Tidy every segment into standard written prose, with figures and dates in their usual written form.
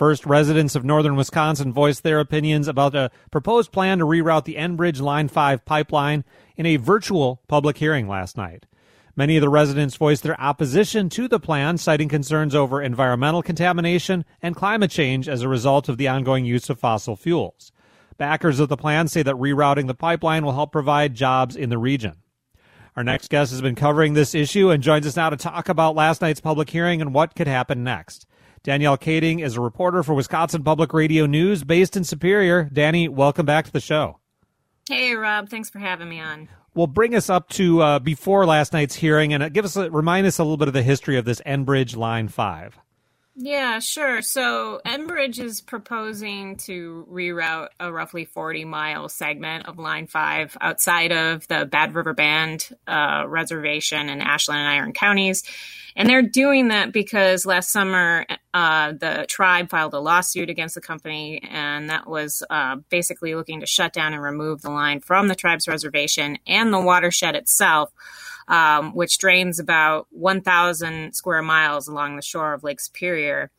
First, residents of northern Wisconsin voiced their opinions about a proposed plan to reroute the Enbridge Line 5 pipeline in a virtual public hearing last night. Many of the residents voiced their opposition to the plan, citing concerns over environmental contamination and climate change as a result of the ongoing use of fossil fuels. Backers of the plan say that rerouting the pipeline will help provide jobs in the region. Our next guest has been covering this issue and joins us now to talk about last night's public hearing and what could happen next. Danielle Kading is a reporter for Wisconsin Public Radio News based in Superior. Danny, welcome back to the show. Hey, Rob. Thanks for having me on. Well, bring us up to before last night's hearing and remind us a little bit of the history of this Enbridge Line 5. Yeah, sure. So Enbridge is proposing to reroute a roughly 40-mile segment of Line 5 outside of the Bad River Band reservation in Ashland and Iron counties. And they're doing that because last summer, the tribe filed a lawsuit against the company, and that was basically looking to shut down and remove the line from the tribe's reservation and the watershed itself, which drains about 1,000 square miles along the shore of Lake Superior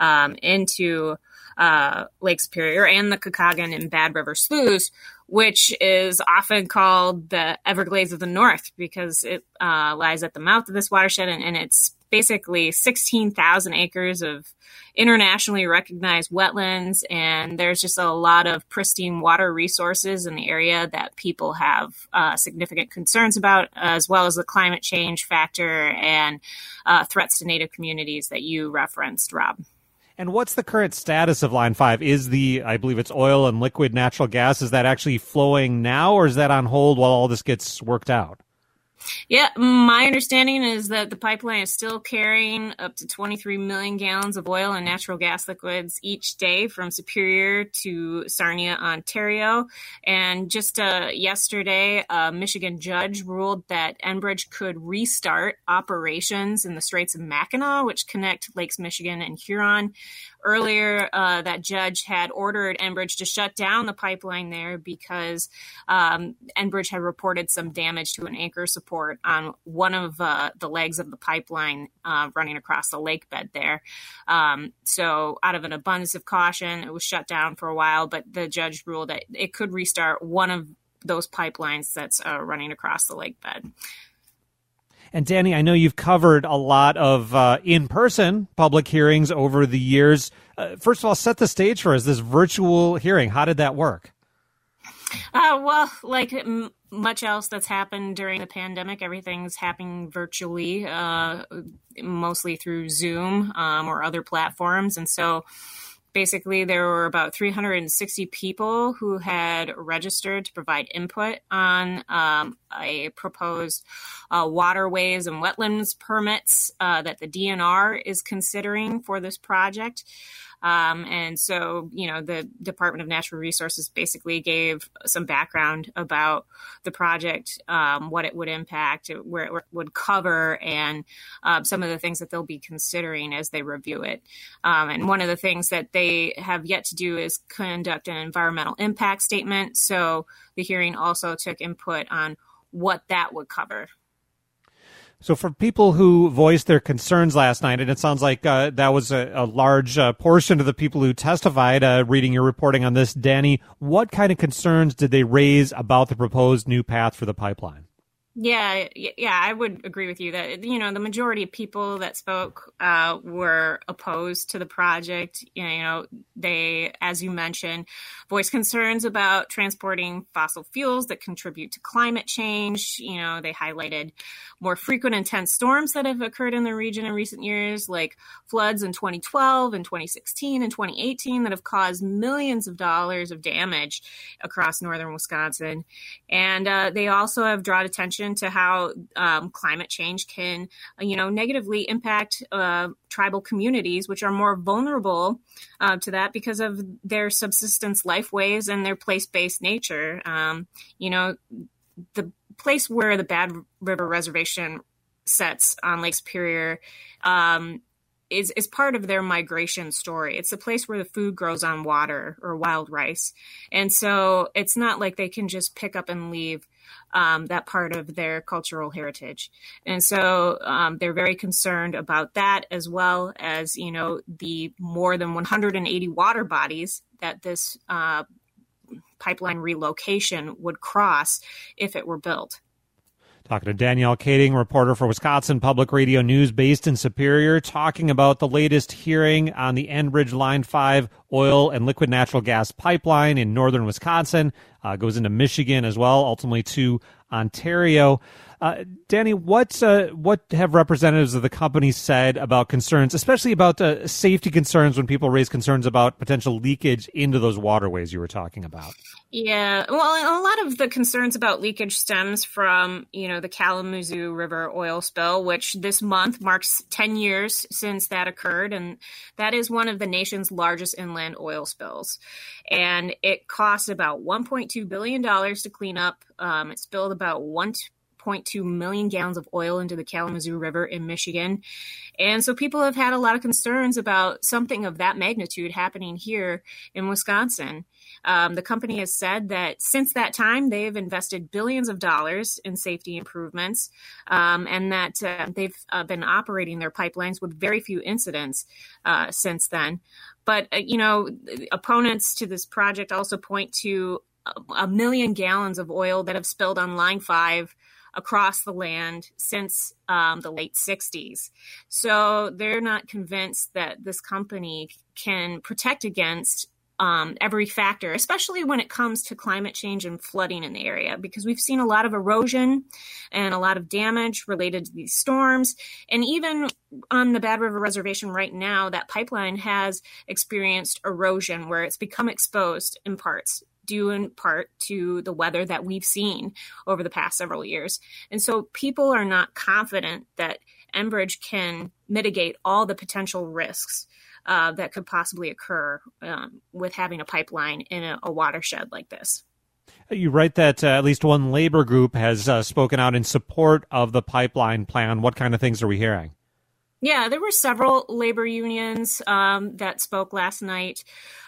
into Lake Superior and the Kakagan and Bad River sloughs, which is often called the Everglades of the North because it lies at the mouth of this watershed, and it's basically 16,000 acres of internationally recognized wetlands, and there's just a lot of pristine water resources in the area that people have significant concerns about, as well as the climate change factor and threats to Native communities that you referenced, Rob. And what's the current status of Line 5? I believe it's oil and liquid natural gas, is that actually flowing now, or is that on hold while all this gets worked out? Yeah, my understanding is that the pipeline is still carrying up to 23 million gallons of oil and natural gas liquids each day from Superior to Sarnia, Ontario. And just yesterday, a Michigan judge ruled that Enbridge could restart operations in the Straits of Mackinac, which connect Lakes Michigan and Huron. Earlier, that judge had ordered Enbridge to shut down the pipeline there because Enbridge had reported some damage to an anchor support on one of the legs of the pipeline running across the lake bed there. So out of an abundance of caution, it was shut down for a while, but the judge ruled that it could restart one of those pipelines that's running across the lake bed. And Danny, I know you've covered a lot of in-person public hearings over the years. First of all, set the stage for us, this virtual hearing. How did that work? Well, like much else that's happened during the pandemic, everything's happening virtually, mostly through Zoom or other platforms. And so basically, there were about 360 people who had registered to provide input on a proposed waterways and wetlands permits that the DNR is considering for this project. And so, the Department of Natural Resources basically gave some background about the project, what it would impact, where it would cover, and some of the things that they'll be considering as they review it. And one of the things that they have yet to do is conduct an environmental impact statement. So the hearing also took input on what that would cover. So for people who voiced their concerns last night, and it sounds like that was a large portion of the people who testified, reading your reporting on this, Danny, what kind of concerns did they raise about the proposed new path for the pipeline? Yeah, I would agree with you that, the majority of people that spoke were opposed to the project. They, as you mentioned, voiced concerns about transporting fossil fuels that contribute to climate change. They highlighted more frequent intense storms that have occurred in the region in recent years, like floods in 2012 and 2016 and 2018 that have caused millions of dollars of damage across northern Wisconsin. And they also have drawn attention to how climate change can, negatively impact tribal communities, which are more vulnerable to that because of their subsistence lifeways and their place-based nature. The place where the Bad River Reservation sets on Lake Superior is part of their migration story. It's a place where the food grows on water or wild rice. And so it's not like they can just pick up and leave that part of their cultural heritage. And so they're very concerned about that, as well as, the more than 180 water bodies that this pipeline relocation would cross if it were built. Talking to Danielle Kading, reporter for Wisconsin Public Radio News based in Superior, talking about the latest hearing on the Enbridge Line 5 oil and liquid natural gas pipeline in northern Wisconsin. Goes into Michigan as well, ultimately to Ontario. Danny, what have representatives of the company said about concerns, especially about safety concerns when people raise concerns about potential leakage into those waterways you were talking about? Yeah, well, a lot of the concerns about leakage stems from, the Kalamazoo River oil spill, which this month marks 10 years since that occurred. And that is one of the nation's largest inland oil spills. And it cost about $1.2 billion to clean up. It spilled about 1.2 million gallons of oil into the Kalamazoo River in Michigan. And so people have had a lot of concerns about something of that magnitude happening here in Wisconsin. The company has said that since that time, they've invested billions of dollars in safety improvements, and that they've been operating their pipelines with very few incidents since then. But, opponents to this project also point to 1 million gallons of oil that have spilled on Line 5 across the land since the late 60s. So they're not convinced that this company can protect against every factor, especially when it comes to climate change and flooding in the area, because we've seen a lot of erosion and a lot of damage related to these storms. And even on the Bad River Reservation right now, that pipeline has experienced erosion where it's become exposed in parts, due in part to the weather that we've seen over the past several years. And so people are not confident that Enbridge can mitigate all the potential risks that could possibly occur with having a pipeline in a watershed like this. You write that at least one labor group has spoken out in support of the pipeline plan. What kind of things are we hearing? Yeah, there were several labor unions that spoke last night,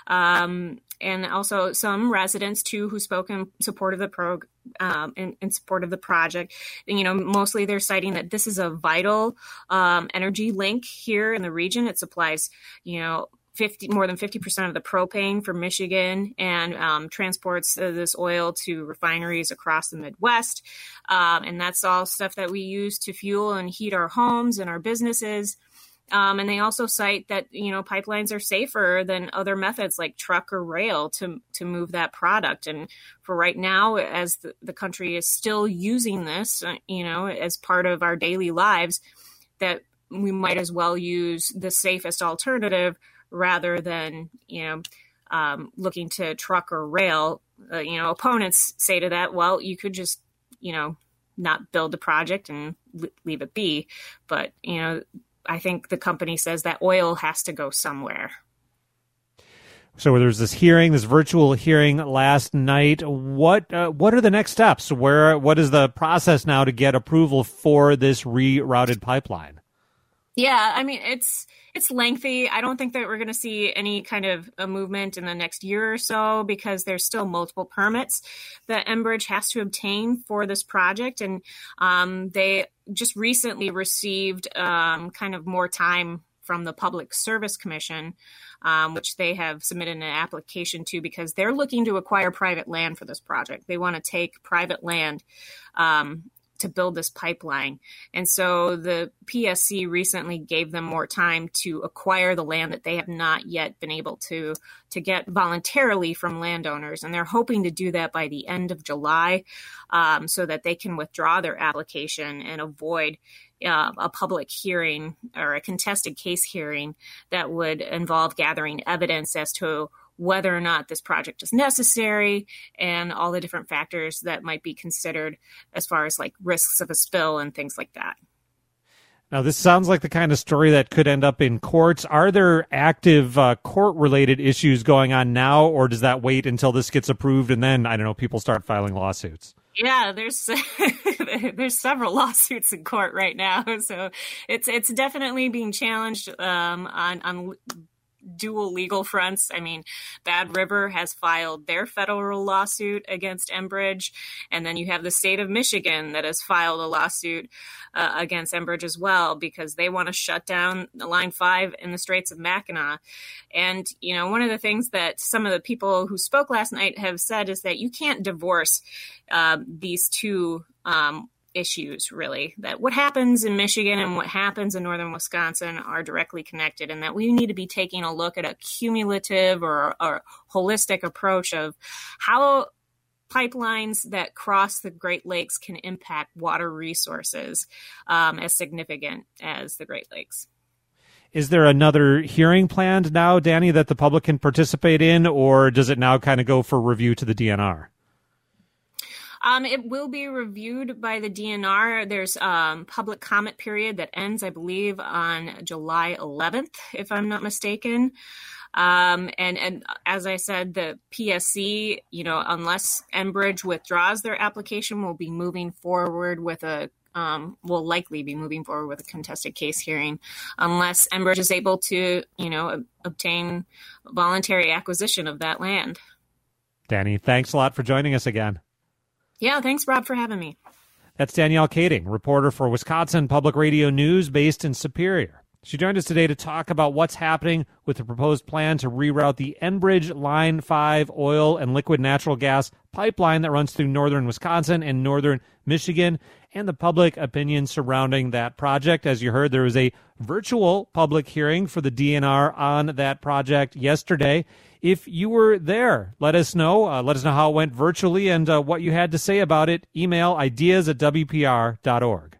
and also some residents too who spoke in support of the in support of the project. And, mostly they're citing that this is a vital energy link here in the region. It supplies, more than 50% of the propane for Michigan, and transports this oil to refineries across the Midwest. And that's all stuff that we use to fuel and heat our homes and our businesses. And they also cite that, pipelines are safer than other methods like truck or rail to move that product. And for right now, as the country is still using this, as part of our daily lives, that we might as well use the safest alternative rather than, looking to truck or rail. Opponents say to that, well, you could just, not build the project and leave it be. But, I think the company says that oil has to go somewhere. So there's this virtual hearing last night. What are the next steps? What is the process now to get approval for this rerouted pipeline? Yeah, I mean, it's lengthy. I don't think that we're going to see any kind of a movement in the next year or so, because there's still multiple permits that Enbridge has to obtain for this project. And they just recently received kind of more time from the Public Service Commission, which they have submitted an application to, because they're looking to acquire private land for this project. They want to take private land to build this pipeline. And so the PSC recently gave them more time to acquire the land that they have not yet been able to get voluntarily from landowners. And they're hoping to do that by the end of July, so that they can withdraw their application and avoid a public hearing or a contested case hearing that would involve gathering evidence as to whether or not this project is necessary and all the different factors that might be considered as far as like risks of a spill and things like that. Now, this sounds like the kind of story that could end up in courts. Are there active court-related issues going on now, or does that wait until this gets approved and then, people start filing lawsuits? Yeah, there's several lawsuits in court right now, so it's definitely being challenged on dual legal fronts. I mean, Bad River has filed their federal lawsuit against Enbridge, and then you have the state of Michigan that has filed a lawsuit against Enbridge as well, because they want to shut down Line 5 in the Straits of Mackinac. And, you know, one of the things that some of the people who spoke last night have said is that you can't divorce these two issues, really, that what happens in Michigan and what happens in northern Wisconsin are directly connected, and that we need to be taking a look at a cumulative or holistic approach of how pipelines that cross the Great Lakes can impact water resources as significant as the Great Lakes. Is there another hearing planned now, Danny, that the public can participate in, or does it now kind of go for review to the DNR? It will be reviewed by the DNR. There's public comment period that ends, I believe, on July 11th, if I'm not mistaken. And as I said, the PSC, you know, unless Enbridge withdraws their application, will be moving forward with will likely be moving forward with a contested case hearing, unless Enbridge is able to, you know, obtain voluntary acquisition of that land. Danny, thanks a lot for joining us again. Yeah, thanks, Rob, for having me. That's Danielle Kading, reporter for Wisconsin Public Radio News based in Superior. She joined us today to talk about what's happening with the proposed plan to reroute the Enbridge Line 5 oil and liquid natural gas pipeline that runs through northern Wisconsin and northern Michigan, and the public opinion surrounding that project. As you heard, there was a virtual public hearing for the DNR on that project yesterday. If you were there, let us know. Let us know how it went virtually and what you had to say about it. Email ideas@wpr.org.